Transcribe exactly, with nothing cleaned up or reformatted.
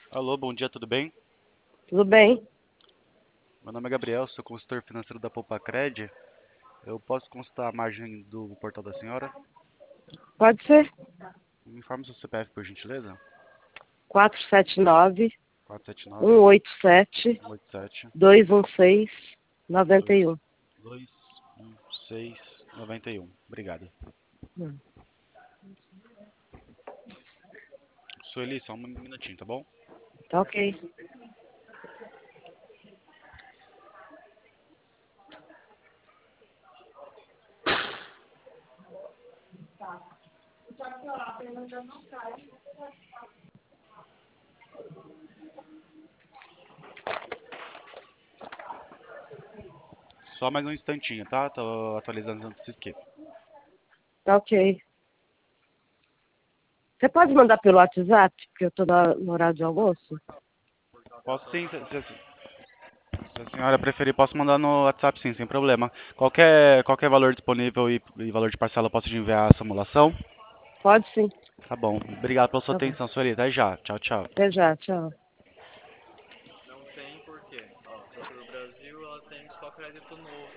Alô, bom dia, tudo bem? Tudo bem? Meu nome é Gabriel, sou consultor financeiro da Poupacred. Eu posso consultar a margem do portal da senhora? Pode ser. Me informe seu C P F, por gentileza. quatro sete nove, quatro sete um nove, oito sete, um oito sete, dois um seis, nove dois um. dois um seis nove um. Obrigado. Hum, Sueli, só um minutinho, tá bom? Tá ok. Só mais um instantinho, tá? Tô atualizando antes que esqueça. Tá ok. Você pode mandar pelo WhatsApp, porque eu tô na- no horário de almoço? Posso sim, se, se- se a senhora preferir, posso mandar no WhatsApp sim, sem problema. Qualquer, qualquer valor disponível e, e valor de parcela, eu posso te enviar a simulação? Pode sim. Tá bom. Obrigado pela sua Tá bom. atenção, Sueli. Até já. Tchau, tchau. Até já, tchau. Não tem por quê. Ó, Banco do Brasil, ela tem só crédito novo.